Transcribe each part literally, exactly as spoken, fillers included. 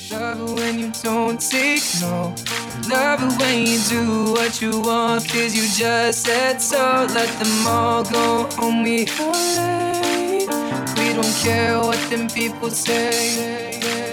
Love it when you don't take no. Love it when you do what you want, cause you just said so. Let them all go home, we are late. We don't care what them people say.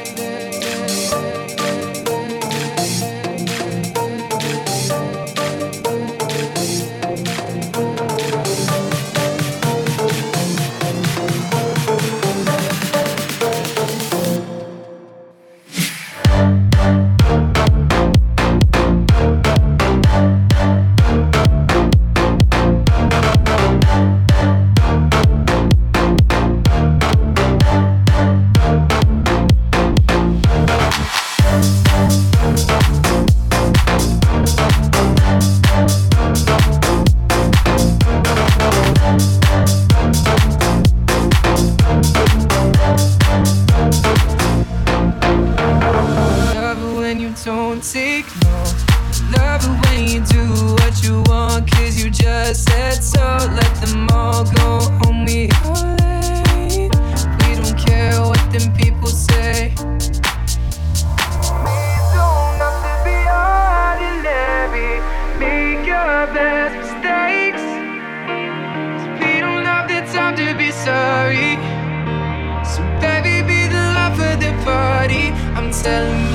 Don't take no. Love it when you do what you want, cause you just said so. Let them all go home, we are late. We don't care what them people say. We don't have to be ordinary. Make your best mistakes, 'cause we don't have the time to be sorry. So baby, be the love of the party. I'm telling you,